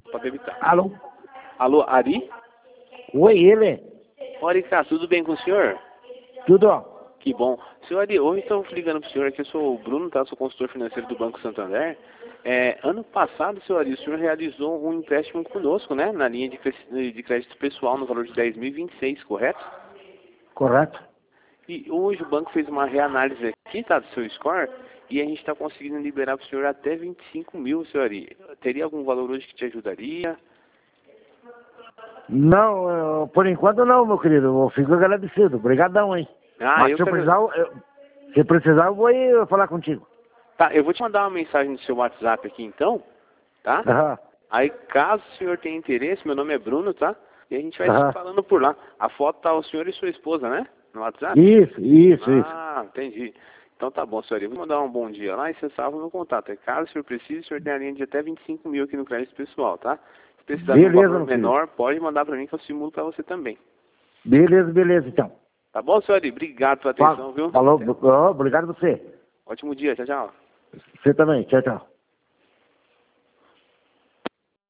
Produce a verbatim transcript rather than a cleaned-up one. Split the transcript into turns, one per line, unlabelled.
Pode debitar.
Alô?
Alô, Ari?
Oi, ele?
Oi, cara, tudo bem com o senhor?
Tudo, ó.
Que bom. Senhor Ari, hoje estou ligando para o senhor aqui, eu sou o Bruno, tá? Sou consultor financeiro do Banco Santander. É, ano passado, senhor Ari, o senhor realizou um empréstimo conosco, né? Na linha de, cre- de crédito pessoal no valor de dez mil e vinte e seis, correto?
Correto.
E hoje o banco fez uma reanálise aqui, tá? Do seu score, e a gente está conseguindo liberar para o senhor até vinte e cinco mil, senhor Ari. Teria algum valor hoje que te ajudaria?
Não, eu- por enquanto não, meu querido. Eu fico agradecido. Obrigadão, hein?
Ah,
Mas
eu
se eu
quero...
precisar, eu, se precisar, eu vou aí falar contigo.
Tá, eu vou te mandar uma mensagem no seu WhatsApp aqui então, tá?
Aham.
Aí, caso o senhor tenha interesse, meu nome é Bruno, tá? E a gente vai
Aham.
se falando por lá. A foto tá o senhor e sua esposa, né? No WhatsApp?
Isso, isso, isso.
Ah, entendi. Então tá bom, senhor. Eu vou mandar um bom dia lá e você salva o meu contato. Aí, caso o senhor precise, o senhor tem a linha de até vinte e cinco mil aqui no crédito pessoal, tá? Se precisar de um
Beleza,
valor
meu querido.
menor, pode mandar pra mim que eu simulo pra você também.
Beleza, beleza, então.
Tá bom, senhor? Obrigado pela atenção,
Fa-
viu?
Falou, ó, obrigado a você.
Ótimo dia, tchau, tchau.
Você também, tchau, tchau.